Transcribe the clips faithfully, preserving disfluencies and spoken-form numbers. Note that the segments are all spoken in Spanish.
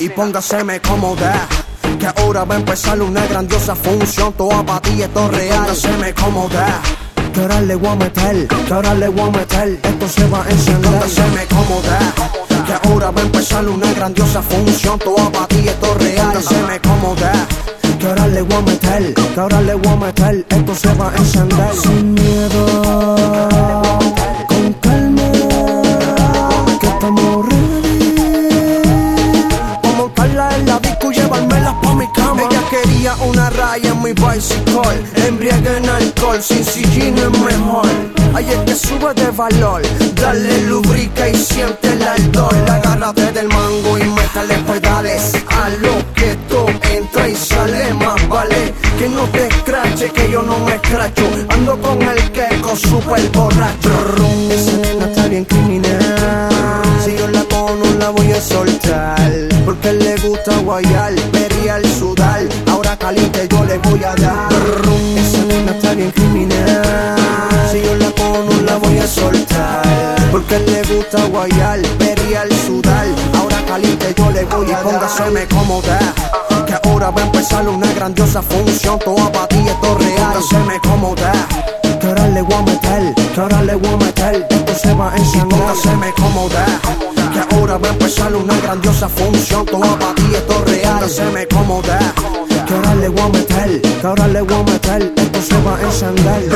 y póngaseme cómoda, que ahora va a empezar una grandiosa función. Toda pa' ti esto es real. Póngaseme cómoda, que ahora le voy a meter, que ahora le voy a meter, esto se va a encender. Póngaseme cómoda, que ahora va a empezar una grandiosa función. Toda pa' ti esto es real. Póngaseme cómoda, que ahora le voy a meter, que ahora le voy a meter, esto se va a encender. Sin miedo, con calma, que estamos ready. Vamos a montarla en la disco y llevármela pa' mi cama. Ella quería una raya en mi bicycle, embriaga en alcohol, sin sillín es mejor. Ay, es que sube de valor, dale lubrica y siente el ardor. Agárrate del mango y métale pedales, a lo que esto entra y sale. Más vale que no te escrache, que yo no me escracho. Ando con el queco super borracho. Esa nena está bien criminal, si yo la cojo no la voy a soltar, porque le gusta guayar, perrear, sudar. Ahora caliente yo le voy a dar. Esa nena está bien criminal, si yo la cojo no la voy a soltar, porque le gusta guayar, perrear, sudar. Ahora caliente yo le voy a dar. Y póngaseme cómoda, que ahora va a empezar una grandiosa función. Toda pa' ti esto es real. Póngaseme cómoda, que ahora le voy a meter, que ahora le voy a meter, esto se va a encender. Póngaseme cómoda, que ahora va a empezar una grandiosa función. Toda pa' ti esto es real. Póngaseme cómoda, que ahora le voy a meter, que ahora le voy a meter, esto se va a encender.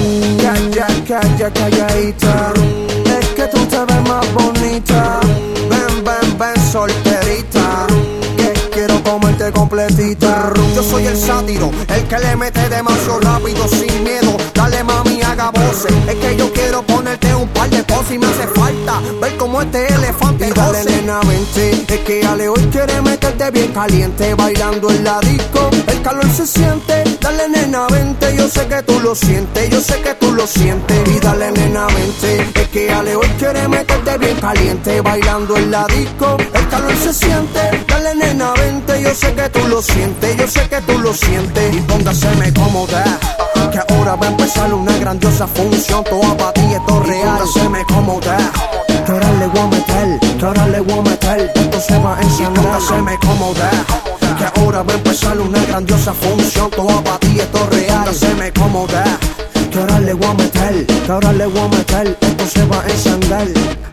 Calla, calla, calladita, es que tú te ves más bonita. Ven, ven, ven, solterita, que quiero comerte completita. Yo soy el sátiro, el que le mete demasiado rápido, sin miedo. Dale mami, haga voces, es que yo quiero ponerte un par de cosas y me hace falta ver como este elefante. Y dale nena, vente, es que Ale hoy quiere meterte bien caliente, bailando en la disco, el calor se siente. Dale nena, vente, yo sé que tú lo sientes, yo sé que tú lo sientes. Y dale nena, vente, es que Ale hoy quiere meterte bien caliente, bailando en la disco, el calor se siente. Dale nena, vente, yo sé que tú lo sientes, yo sé que tú lo sientes. Y póngaseme cómoda, que ahora va a empezar una grandiosa función. Toda pa' ti esto es real. Póngaseme cómoda, que ahora le voy a meter, que ahora le voy a meter, esto se va a encender. Póngaseme cómoda, que ahora va a empezar una grandiosa función. Toda pa' ti esto es real. Póngaseme cómoda, que ahora le voy a meter, que ahora le voy a meter, esto se va a encender.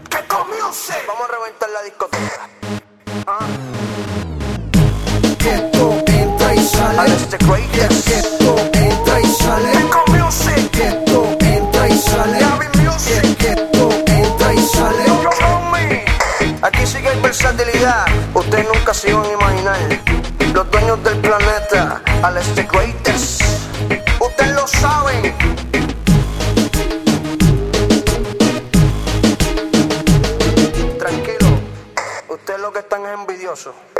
Vamos a reventar la discoteca. ¿Ah? Esto entra y sale. Alex the Greatest. Esto entra y sale. Esto entra y sale. Esto entra y sale. Aquí sí que hay versatilidad, ustedes nunca se iban a imaginar. Los dueños del planeta, Alex the Greatest, ustedes lo saben. Tranquilo, ustedes lo que están es envidiosos.